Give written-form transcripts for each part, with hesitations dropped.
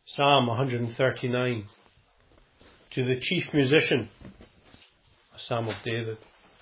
Psalm 139. To the chief musician, a psalm of David.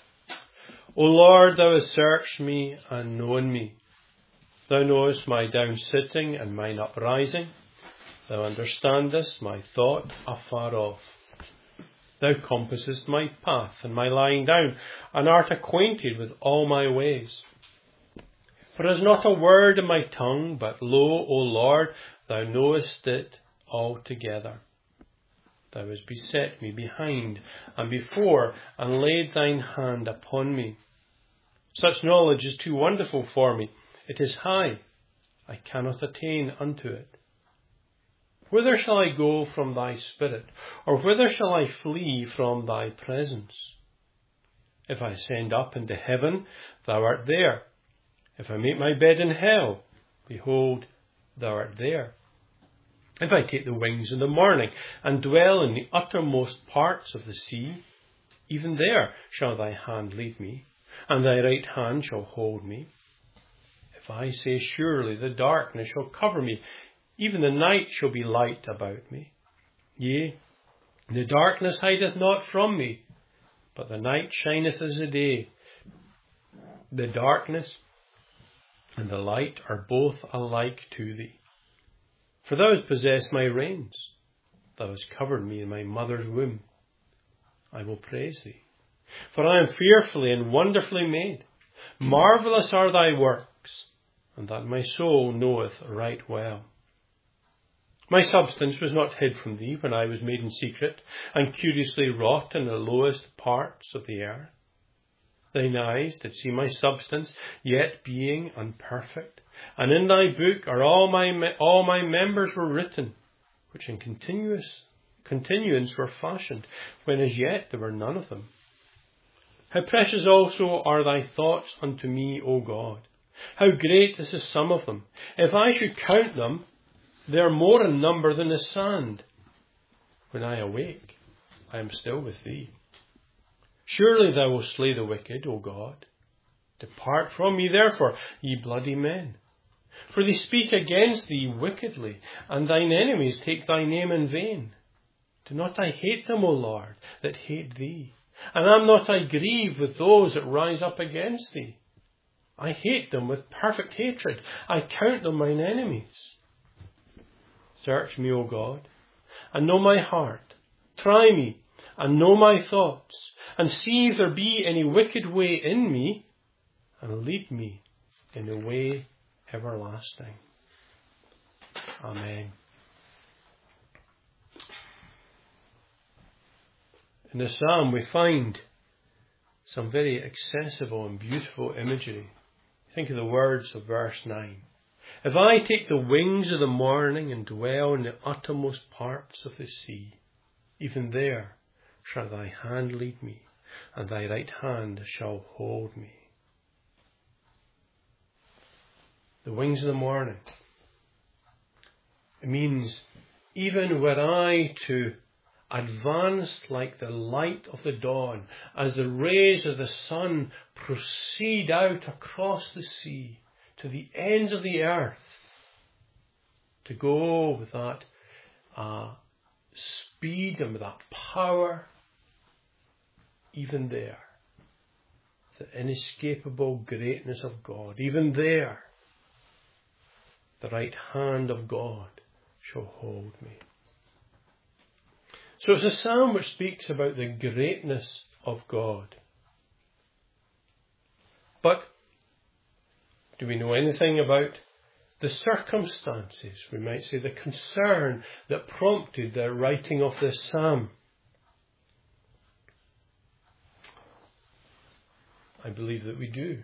O Lord, thou hast searched me and known me. Thou knowest my down sitting and mine uprising. Thou understandest my thought afar off. Thou compassest my path and my lying down, and art acquainted with all my ways. For there is not a word in my tongue, but lo, O Lord, thou knowest it altogether. Thou hast beset me behind and before, and laid thine hand upon me. Such knowledge is too wonderful for me. It is high. I cannot attain unto it. Whither shall I go from thy spirit, or whither shall I flee from thy presence? If I ascend up into heaven, thou art there. If I make my bed in hell, behold, thou art there. If I take the wings in the morning, and dwell in the uttermost parts of the sea, even there shall thy hand lead me, and thy right hand shall hold me. If I say, surely the darkness shall cover me, even the night shall be light about me. Yea, the darkness hideth not from me, but the night shineth as the day. The darkness and the light are both alike to thee. For thou hast possessed my reins. Thou hast covered me in my mother's womb. I will praise thee. For I am fearfully and wonderfully made. Marvellous are thy works, and that my soul knoweth right well. My substance was not hid from thee when I was made in secret, and curiously wrought in the lowest parts of the earth. Thine eyes did see my substance, yet being unperfect. And in thy book are all my members were written, which in continuance were fashioned, when as yet there were none of them. How precious also are thy thoughts unto me, O God! How great is the sum of them! If I should count them, they are more in number than the sand. When I awake, I am still with thee. Surely thou wilt slay the wicked, O God. Depart from me, therefore, ye bloody men. For they speak against thee wickedly, and thine enemies take thy name in vain. Do not I hate them, O Lord, that hate thee? And am not I grieved with those that rise up against thee? I hate them with perfect hatred. I count them mine enemies. Search me, O God, and know my heart. Try me, and know my thoughts, and see if there be any wicked way in me, and lead me in the way everlasting. Amen. In the psalm we find some very accessible and beautiful imagery. Think of the words of verse 9. If I take the wings of the morning and dwell in the uttermost parts of the sea, even there shall thy hand lead me, and thy right hand shall hold me. The wings of the morning. It means even were I to advance like the light of the dawn, as the rays of the sun proceed out across the sea to the ends of the earth, to go with that speed and with that power, even there, the inescapable greatness of God, even there, the right hand of God shall hold me. So it's a psalm which speaks about the greatness of God. But do we know anything about the circumstances, we might say the concern that prompted the writing of this psalm? I believe that we do.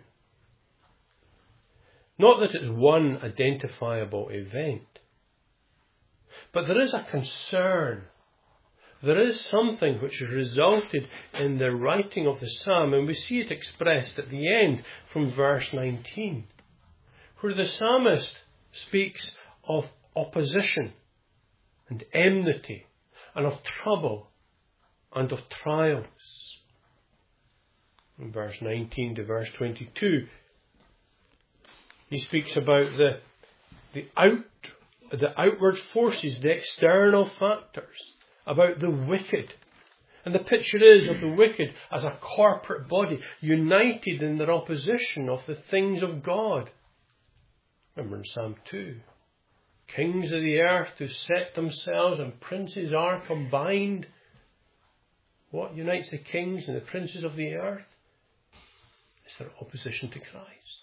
Not that it's one identifiable event, but there is a concern. There is something which resulted in the writing of the psalm, and we see it expressed at the end from verse 19, where the psalmist speaks of opposition and enmity and of trouble and of trials. In verse 19 to verse 22, he speaks about the outward forces, the external factors, about the wicked. And the picture is of the wicked as a corporate body, united in their opposition of the things of God. Remember in Psalm 2, kings of the earth who set themselves and princes are combined. What unites the kings and the princes of the earth? It's their opposition to Christ.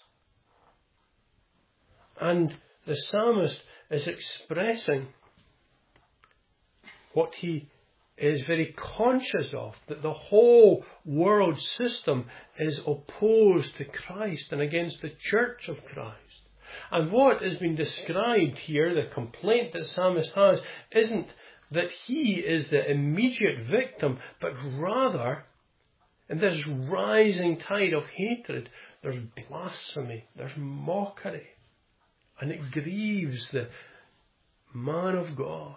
And the psalmist is expressing what he is very conscious of, that the whole world system is opposed to Christ and against the church of Christ. And what is being described here, the complaint that the psalmist has, isn't that he is the immediate victim, but rather, in this rising tide of hatred, there's blasphemy, there's mockery, and it grieves the man of God.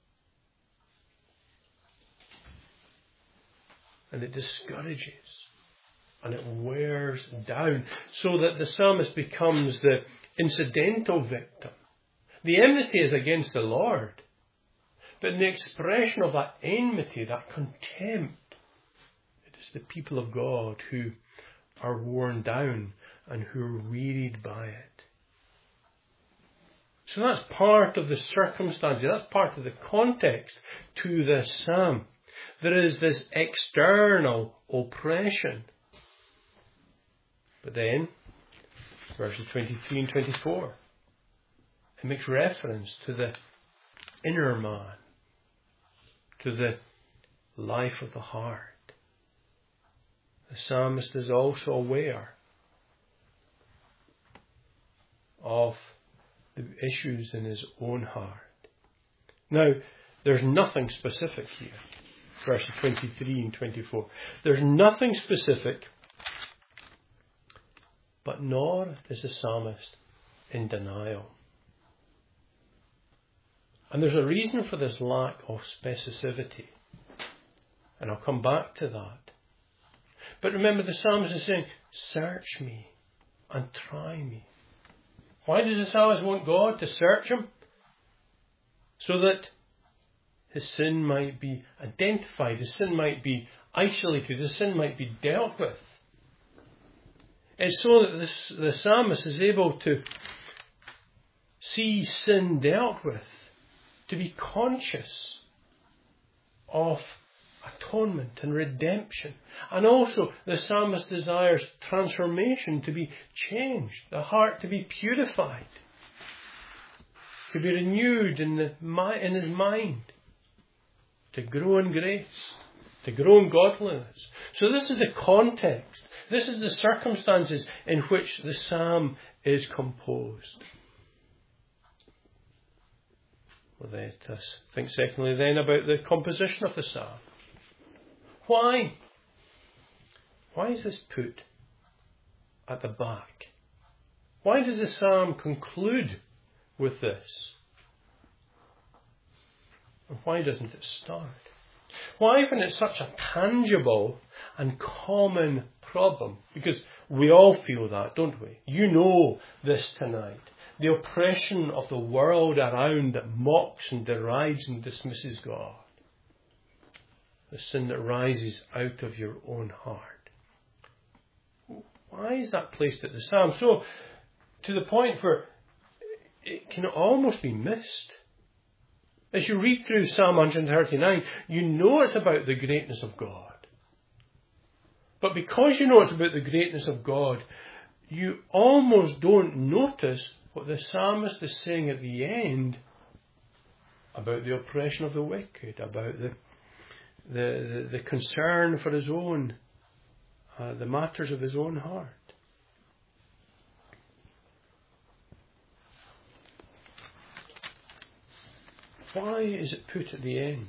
And it discourages, and it wears down, so that the psalmist becomes the incidental victim. The enmity is against the Lord, but in the expression of that enmity, that contempt, it is the people of God who are worn down and who are wearied by it. So that's part of the circumstances, that's part of the context to this psalm. There is this external oppression. But then, verses 23 and 24, it makes reference to the inner man, to the life of the heart. The psalmist is also aware of the issues in his own heart. Now, there's nothing specific here. Verses 23 and 24. There's nothing specific, but nor is the psalmist in denial. And there's a reason for this lack of specificity. And I'll come back to that. But remember, the psalmist is saying, search me and try me. Why does the psalmist want God to search him? So that his sin might be identified, his sin might be isolated, his sin might be dealt with. It's so that the psalmist is able to see sin dealt with, to be conscious of atonement and redemption. And also the psalmist desires transformation, to be changed, the heart to be purified, to be renewed in his mind, to grow in grace, to grow in godliness. So this is the context. This is the circumstances in which the psalm is composed. Well, let us think secondly then about the composition of the psalm. Why? Why is this put at the back? Why does the psalm conclude with this? And why doesn't it start? Why, when it's such a tangible and common problem? Because we all feel that, don't we? You know this tonight. The oppression of the world around that mocks and derides and dismisses God. The sin that rises out of your own heart. Why is that placed at the psalm? So, to the point where it can almost be missed. As you read through Psalm 139, you know it's about the greatness of God. But because you know it's about the greatness of God, you almost don't notice what the psalmist is saying at the end about the oppression of the wicked, about the concern for his own, the matters of his own heart. Why is it put at the end?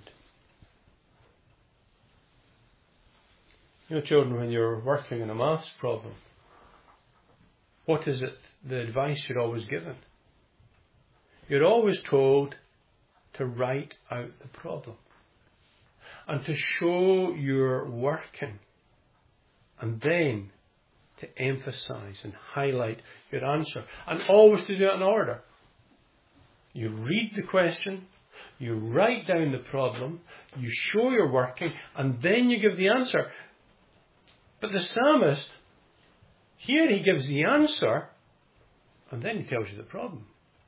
You know, children, when you're working on a maths problem, what is it, the advice you're always given? You're always told to write out the problem and to show your working, and then to emphasize and highlight your answer, and always to do it in order. You read the question, you write down the problem, you show you're working, and then you give the answer. But the psalmist, here he gives the answer, and then he tells you the problem.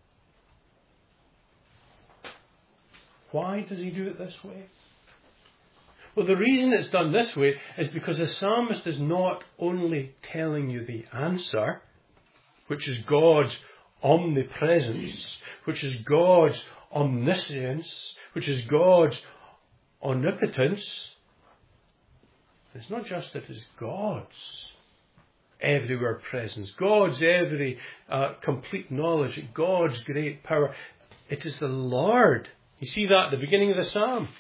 Why does he do it this way? Well, the reason it's done this way is because the psalmist is not only telling you the answer, which is God's omnipresence, which is God's omniscience, which is God's omnipotence. It's not just that it's God's everywhere presence, God's every complete knowledge, God's great power. It is the Lord. You see that at the beginning of the psalm.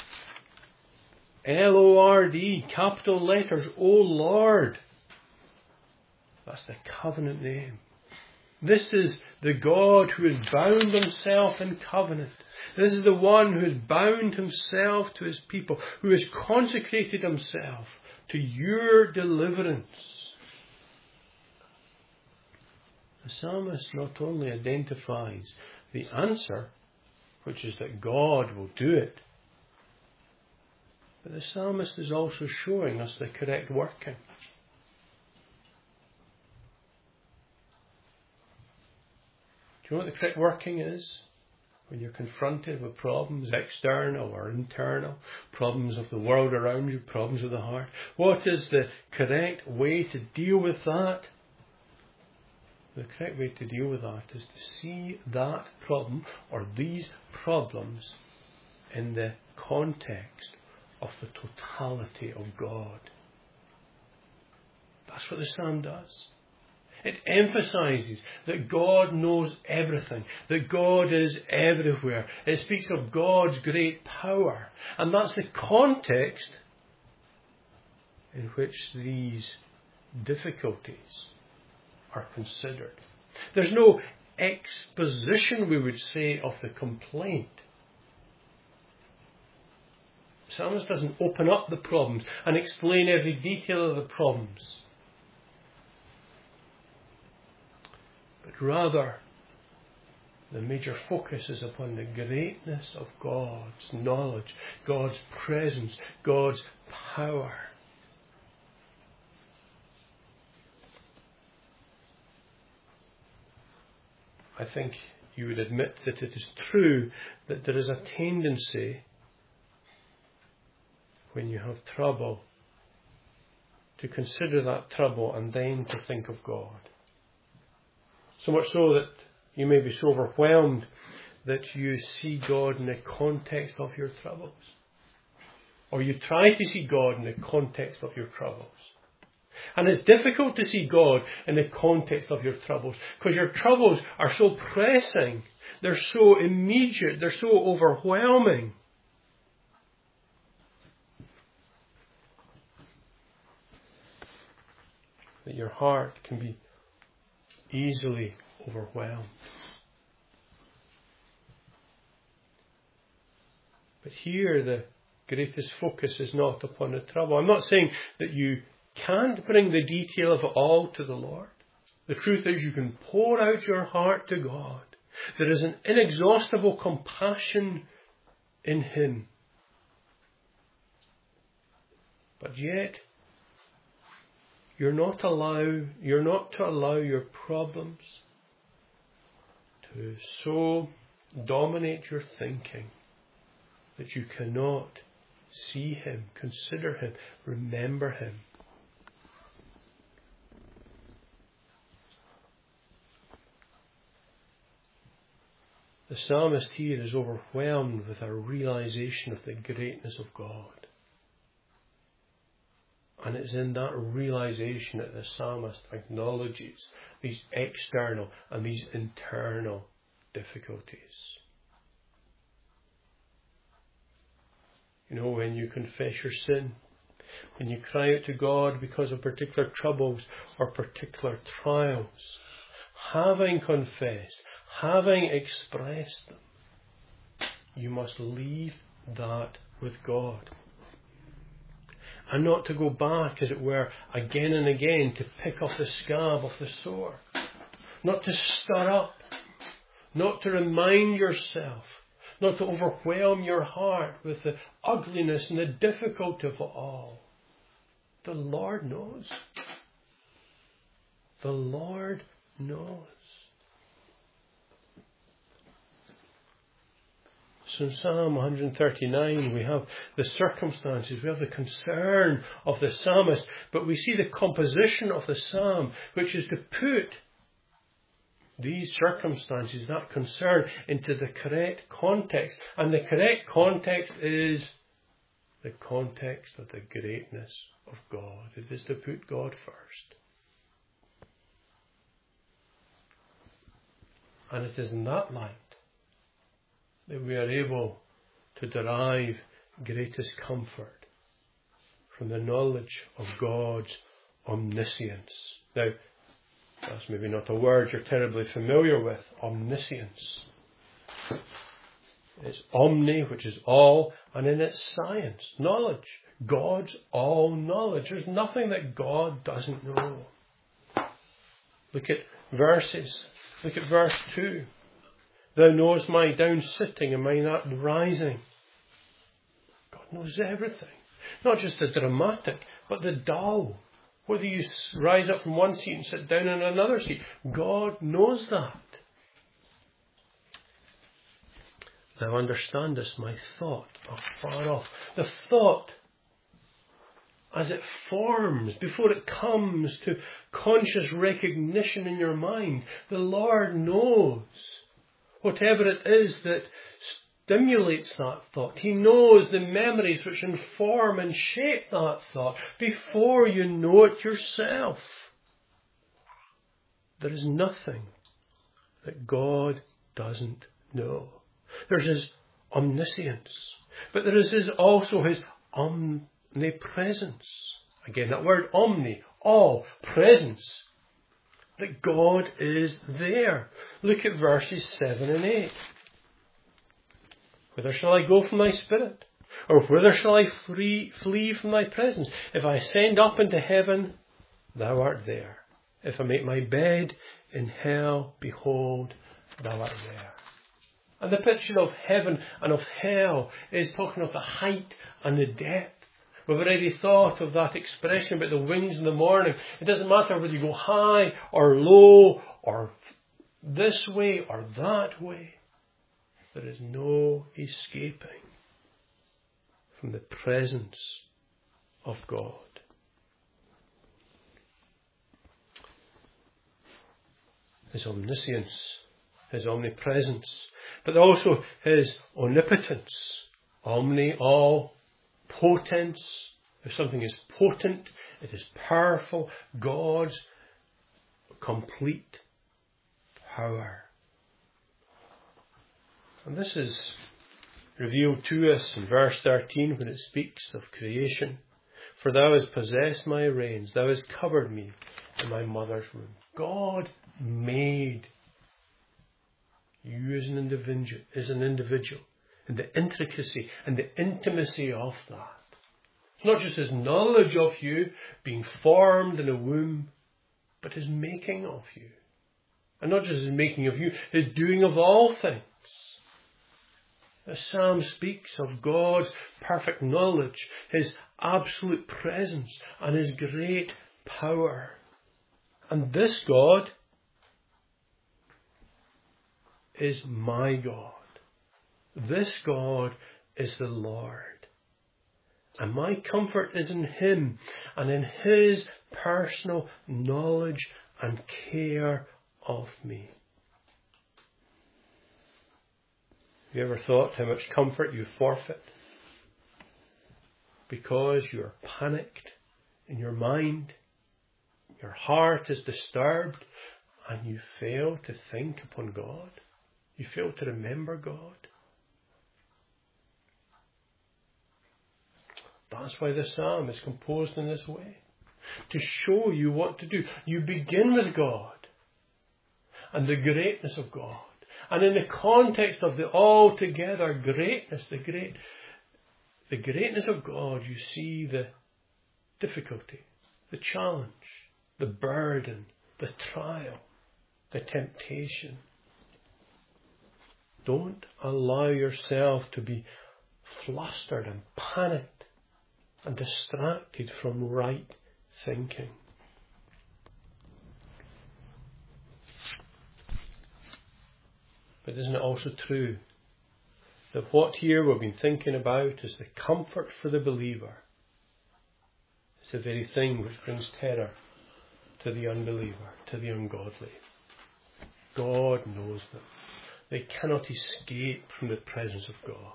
L-O-R-D, capital letters, O Lord. That's the covenant name. This is the God who has bound himself in covenant. This is the one who has bound himself to his people, who has consecrated himself to your deliverance. The psalmist not only identifies the answer, which is that God will do it, but the psalmist is also showing us the correct working. Do you know what the correct working is? When you're confronted with problems, external or internal, problems of the world around you, problems of the heart. What is the correct way to deal with that? The correct way to deal with that is to see that problem or these problems in the context of the totality of God. That's what the psalm does. It emphasizes that God knows everything, that God is everywhere. It speaks of God's great power. And that's the context in which these difficulties are considered. There's no exposition, we would say, of the complaint. The psalmist doesn't open up the problems and explain every detail of the problems. But rather, the major focus is upon the greatness of God's knowledge, God's presence, God's power. I think you would admit that it is true that there is a tendency when you have trouble to consider that trouble and then to think of God. So much so that you may be so overwhelmed that you see God in the context of your troubles. Or you try to see God in the context of your troubles. And it's difficult to see God in the context of your troubles because your troubles are so pressing. They're so immediate. They're so overwhelming. That your heart can be easily overwhelmed. But here the greatest focus is not upon the trouble. I'm not saying that you can't bring the detail of it all to the Lord. The truth is you can pour out your heart to God. There is an inexhaustible compassion in Him. But yet, you're not to allow your problems to so dominate your thinking that you cannot see Him, consider Him, remember Him. The psalmist here is overwhelmed with a realization of the greatness of God. And it's in that realization that the psalmist acknowledges these external and these internal difficulties. You know, when you confess your sin, when you cry out to God because of particular troubles or particular trials, having confessed, having expressed them, you must leave that with God. And not to go back, as it were, again and again to pick up the scab of the sore. Not to stir up. not to remind yourself, not to overwhelm your heart with the ugliness and the difficulty of it all. The Lord knows. The Lord knows. So in Psalm 139 we have the circumstances, we have the concern of the psalmist, but we see the composition of the psalm, which is to put these circumstances, that concern, into the correct context. And the correct context is the context of the greatness of God. It is to put God first. And it is in that light that we are able to derive greatest comfort from the knowledge of God's omniscience. Now, that's maybe not a word you're terribly familiar with, omniscience. It's omni, which is all, and in its science, knowledge. God's all knowledge. There's nothing that God doesn't know. Look at verses. Look at verse 2. Thou knowest my down sitting and my up rising. God knows everything. Not just the dramatic, but the dull. Whether you rise up from one seat and sit down in another seat. God knows that. Now understand this, my thought afar off. The thought, as it forms, before it comes to conscious recognition in your mind, the Lord knows whatever it is that stimulates that thought. He knows the memories which inform and shape that thought before you know it yourself. There is nothing that God doesn't know. There's His omniscience, but there is also His omnipresence. Again, that word omni, all, presence. That God is there. Look at verses 7 and 8. Whither shall I go from thy spirit? Or whither shall I flee from thy presence? If I ascend up into heaven, thou art there. If I make my bed in hell, behold, thou art there. And the picture of heaven and of hell is talking of the height and the depth. We've already thought of that expression about the wings in the morning. It doesn't matter whether you go high or low or this way or that way. There is no escaping from the presence of God. His omniscience, His omnipresence, but also His omnipotence. Omni, all, potence. If something is potent, it is powerful. God's complete power. And this is revealed to us in verse 13 when it speaks of creation. For thou hast possessed my reins, thou hast covered me in my mother's womb. God made you as an individual, and the intricacy and the intimacy of that. It's not just His knowledge of you being formed in a womb, but His making of you. And not just His making of you, His doing of all things. The Psalm speaks of God's perfect knowledge, His absolute presence, and His great power. And this God is my God. This God is the Lord. And my comfort is in Him and in His personal knowledge and care of me. Have you ever thought how much comfort you forfeit because you are panicked in your mind, your heart is disturbed, and you fail to think upon God? You fail to remember God? That's why the psalm is composed in this way. To show you what to do. You begin with God and the greatness of God. And in the context of the altogether greatness, the greatness of God, you see the difficulty, the challenge, the burden, the trial, the temptation. Don't allow yourself to be flustered and panicked and distracted from right thinking. But isn't it also true that what here we've been thinking about is the comfort for the believer? It's the very thing which brings terror to the unbeliever, to the ungodly. God knows them. They cannot escape from the presence of God.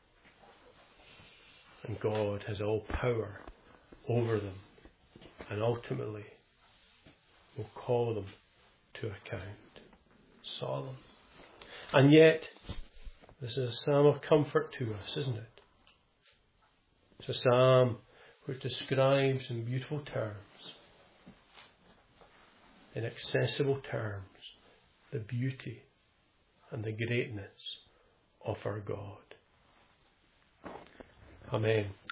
And God has all power over them, and ultimately will call them to account. Solemn. And yet, this is a psalm of comfort to us, isn't it? It's a psalm which describes in beautiful terms, in accessible terms, the beauty and the greatness of our God. Amen.